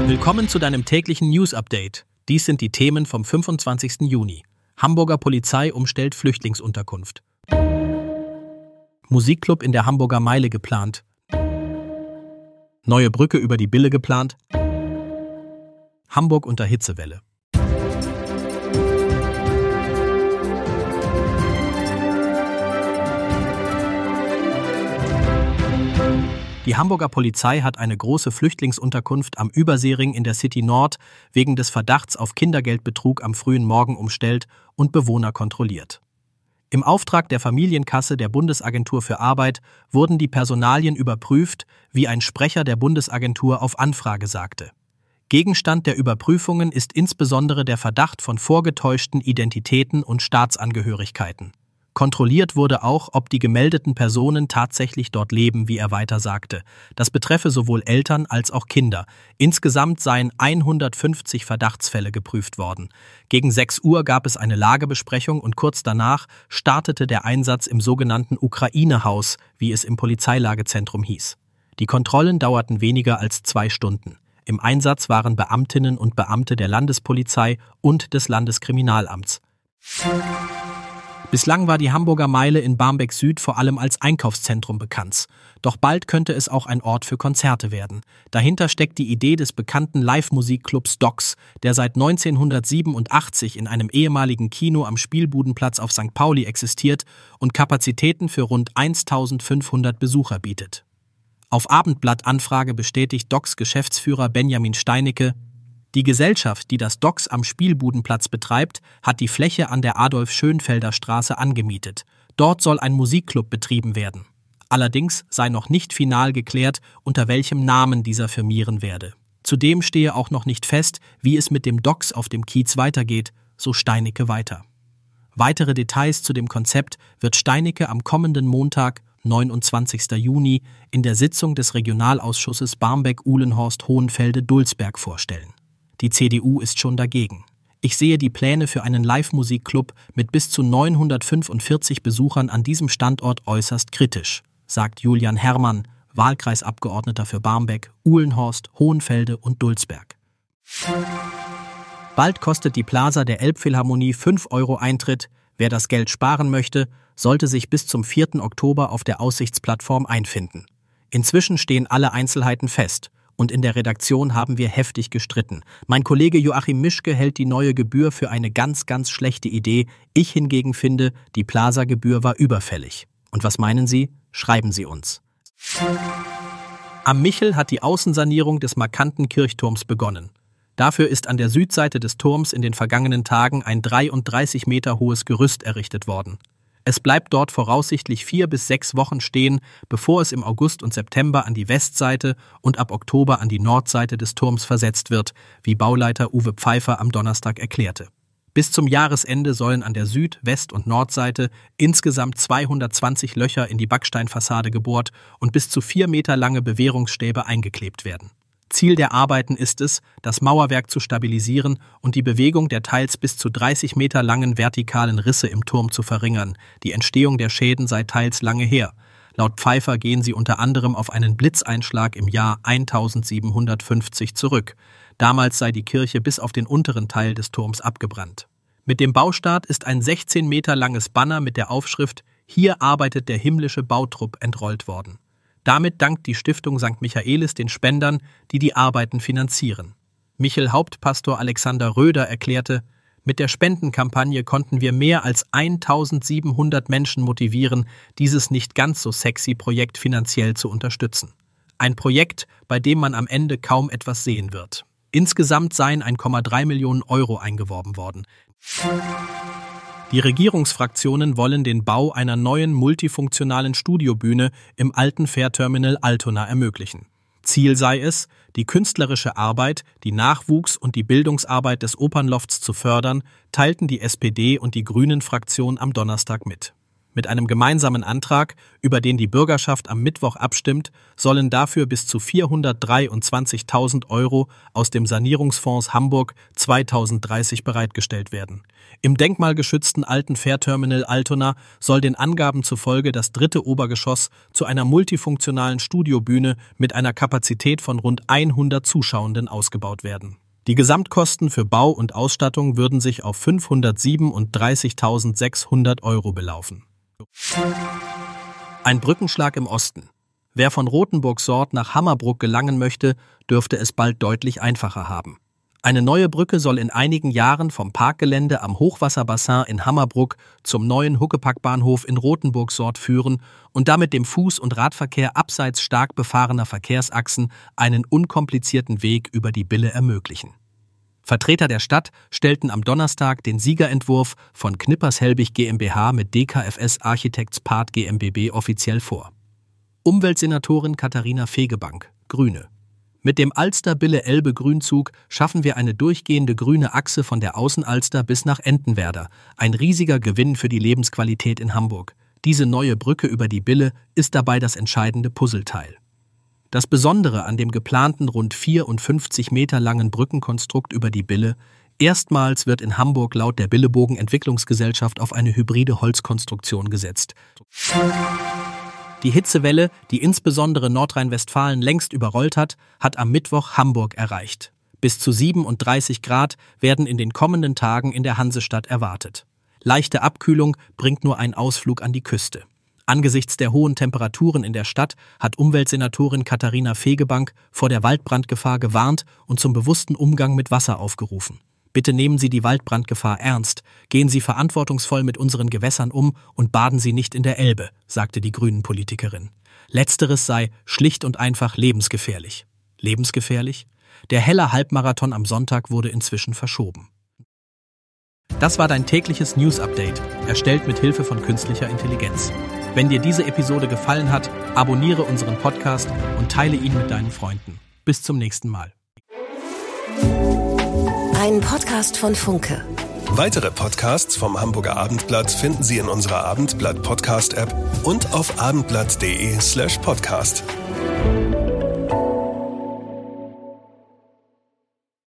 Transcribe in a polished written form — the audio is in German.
Willkommen zu deinem täglichen News-Update. Dies sind die Themen vom 25. Juni. Hamburger Polizei umstellt Flüchtlingsunterkunft. Musikclub in der Hamburger Meile geplant. Neue Brücke über die Bille geplant. Hamburg unter Hitzewelle. Die Hamburger Polizei hat eine große Flüchtlingsunterkunft am Überseering in der City Nord wegen des Verdachts auf Kindergeldbetrug am frühen Morgen umstellt und Bewohner kontrolliert. Im Auftrag der Familienkasse der Bundesagentur für Arbeit wurden die Personalien überprüft, wie ein Sprecher der Bundesagentur auf Anfrage sagte. Gegenstand der Überprüfungen ist insbesondere der Verdacht von vorgetäuschten Identitäten und Staatsangehörigkeiten. Kontrolliert wurde auch, ob die gemeldeten Personen tatsächlich dort leben, wie er weiter sagte. Das betreffe sowohl Eltern als auch Kinder. Insgesamt seien 150 Verdachtsfälle geprüft worden. Gegen 6 Uhr gab es eine Lagebesprechung und kurz danach startete der Einsatz im sogenannten Ukraine-Haus, wie es im Polizeilagezentrum hieß. Die Kontrollen dauerten weniger als 2 Stunden. Im Einsatz waren Beamtinnen und Beamte der Landespolizei und des Landeskriminalamts. Bislang war die Hamburger Meile in Barmbek Süd vor allem als Einkaufszentrum bekannt. Doch bald könnte es auch ein Ort für Konzerte werden. Dahinter steckt die Idee des bekannten Live-Musikclubs Docs, der seit 1987 in einem ehemaligen Kino am Spielbudenplatz auf St. Pauli existiert und Kapazitäten für rund 1500 Besucher bietet. Auf Abendblattanfrage bestätigt Docs Geschäftsführer Benjamin Steinicke: Die Gesellschaft, die das Docs am Spielbudenplatz betreibt, hat die Fläche an der Adolf-Schönfelder-Straße angemietet. Dort soll ein Musikclub betrieben werden. Allerdings sei noch nicht final geklärt, unter welchem Namen dieser firmieren werde. Zudem stehe auch noch nicht fest, wie es mit dem Docs auf dem Kiez weitergeht, so Steinicke weiter. Weitere Details zu dem Konzept wird Steinicke am kommenden Montag, 29. Juni, in der Sitzung des Regionalausschusses Barmbek-Uhlenhorst-Hohenfelde-Dulsberg vorstellen. Die CDU ist schon dagegen. Ich sehe die Pläne für einen Live-Musikclub mit bis zu 945 Besuchern an diesem Standort äußerst kritisch, sagt Julian Herrmann, Wahlkreisabgeordneter für Barmbek, Uhlenhorst, Hohenfelde und Dulsberg. Bald kostet die Plaza der Elbphilharmonie 5 € Eintritt. Wer das Geld sparen möchte, sollte sich bis zum 4. Oktober auf der Aussichtsplattform einfinden. Inzwischen stehen alle Einzelheiten fest. Und in der Redaktion haben wir heftig gestritten. Mein Kollege Joachim Mischke hält die neue Gebühr für eine ganz schlechte Idee. Ich hingegen finde, die Plaza-Gebühr war überfällig. Und was meinen Sie? Schreiben Sie uns. Am Michel hat die Außensanierung des markanten Kirchturms begonnen. Dafür ist an der Südseite des Turms in den vergangenen Tagen ein 33 Meter hohes Gerüst errichtet worden. Es bleibt dort voraussichtlich 4 bis 6 Wochen stehen, bevor es im August und September an die Westseite und ab Oktober an die Nordseite des Turms versetzt wird, wie Bauleiter Uwe Pfeiffer am Donnerstag erklärte. Bis zum Jahresende sollen an der Süd-, West- und Nordseite insgesamt 220 Löcher in die Backsteinfassade gebohrt und bis zu 4 Meter lange Bewehrungsstäbe eingeklebt werden. Ziel der Arbeiten ist es, das Mauerwerk zu stabilisieren und die Bewegung der teils bis zu 30 Meter langen vertikalen Risse im Turm zu verringern. Die Entstehung der Schäden sei teils lange her. Laut Pfeiffer gehen sie unter anderem auf einen Blitzeinschlag im Jahr 1750 zurück. Damals sei die Kirche bis auf den unteren Teil des Turms abgebrannt. Mit dem Baustart ist ein 16 Meter langes Banner mit der Aufschrift „Hier arbeitet der himmlische Bautrupp" entrollt worden. Damit dankt die Stiftung St. Michaelis den Spendern, die die Arbeiten finanzieren. Michel-Hauptpastor Alexander Röder erklärte: Mit der Spendenkampagne konnten wir mehr als 1700 Menschen motivieren, dieses nicht ganz so sexy Projekt finanziell zu unterstützen. Ein Projekt, bei dem man am Ende kaum etwas sehen wird. Insgesamt seien 1,3 Millionen € eingeworben worden. Die Regierungsfraktionen wollen den Bau einer neuen multifunktionalen Studiobühne im alten Fährterminal Altona ermöglichen. Ziel sei es, die künstlerische Arbeit, die Nachwuchs- und die Bildungsarbeit des Opernlofts zu fördern, teilten die SPD und die Grünen-Fraktion am Donnerstag mit. Mit einem gemeinsamen Antrag, über den die Bürgerschaft am Mittwoch abstimmt, sollen dafür bis zu 423.000 € aus dem Sanierungsfonds Hamburg 2030 bereitgestellt werden. Im denkmalgeschützten alten Fährterminal Altona soll den Angaben zufolge das 3. Obergeschoss zu einer multifunktionalen Studiobühne mit einer Kapazität von rund 100 Zuschauenden ausgebaut werden. Die Gesamtkosten für Bau und Ausstattung würden sich auf 537.600 € belaufen. Ein Brückenschlag im Osten. Wer von Rothenburg-Sort nach Hammerbruck gelangen möchte, dürfte es bald deutlich einfacher haben. Eine neue Brücke soll in einigen Jahren vom Parkgelände am Hochwasserbassin in Hammerbruck zum neuen Huckepackbahnhof in Rothenburg-Sort führen und damit dem Fuß- und Radverkehr abseits stark befahrener Verkehrsachsen einen unkomplizierten Weg über die Bille ermöglichen. Vertreter der Stadt stellten am Donnerstag den Siegerentwurf von Knippers-Helbig GmbH mit DKFS Architects Part GmbB offiziell vor. Umweltsenatorin Katharina Fegebank, Grüne. Mit dem Alster-Bille-Elbe-Grünzug schaffen wir eine durchgehende grüne Achse von der Außenalster bis nach Entenwerder. Ein riesiger Gewinn für die Lebensqualität in Hamburg. Diese neue Brücke über die Bille ist dabei das entscheidende Puzzleteil. Das Besondere an dem geplanten rund 54 Meter langen Brückenkonstrukt über die Bille: erstmals wird in Hamburg laut der Billebogen Entwicklungsgesellschaft auf eine hybride Holzkonstruktion gesetzt. Die Hitzewelle, die insbesondere Nordrhein-Westfalen längst überrollt hat, hat am Mittwoch Hamburg erreicht. Bis zu 37 Grad werden in den kommenden Tagen in der Hansestadt erwartet. Leichte Abkühlung bringt nur ein Ausflug an die Küste. Angesichts der hohen Temperaturen in der Stadt hat Umweltsenatorin Katharina Fegebank vor der Waldbrandgefahr gewarnt und zum bewussten Umgang mit Wasser aufgerufen. Bitte nehmen Sie die Waldbrandgefahr ernst, gehen Sie verantwortungsvoll mit unseren Gewässern um und baden Sie nicht in der Elbe, sagte die Grünen-Politikerin. Letzteres sei schlicht und einfach lebensgefährlich. Lebensgefährlich? Der Heller Halbmarathon am Sonntag wurde inzwischen verschoben. Das war dein tägliches News-Update, erstellt mit Hilfe von künstlicher Intelligenz. Wenn dir diese Episode gefallen hat, abonniere unseren Podcast und teile ihn mit deinen Freunden. Bis zum nächsten Mal. Ein Podcast von Funke. Weitere Podcasts vom Hamburger Abendblatt finden Sie in unserer Abendblatt-Podcast-App und auf abendblatt.de/podcast.